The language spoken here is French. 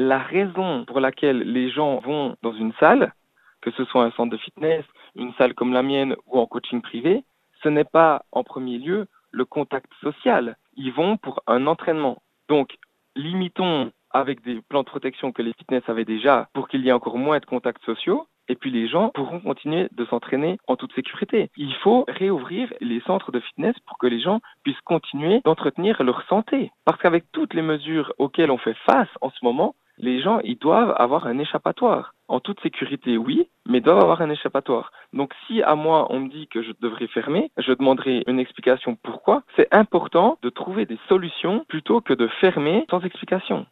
la raison pour laquelle les gens vont dans une salle, que ce soit un centre de fitness, une salle comme la mienne ou en coaching privé, ce n'est pas en premier lieu le contact social. Ils vont pour un entraînement. Donc, limitons avec des plans de protection que les fitness avaient déjà pour qu'il y ait encore moins de contacts sociaux. Et puis les gens pourront continuer de s'entraîner en toute sécurité. Il faut réouvrir les centres de fitness pour que les gens puissent continuer d'entretenir leur santé. Parce qu'avec toutes les mesures auxquelles on fait face en ce moment, les gens, ils doivent avoir un échappatoire. En toute sécurité, oui, mais doivent avoir un échappatoire. Donc si à moi, on me dit que je devrais fermer, je demanderai une explication pourquoi. C'est important de trouver des solutions plutôt que de fermer sans explication.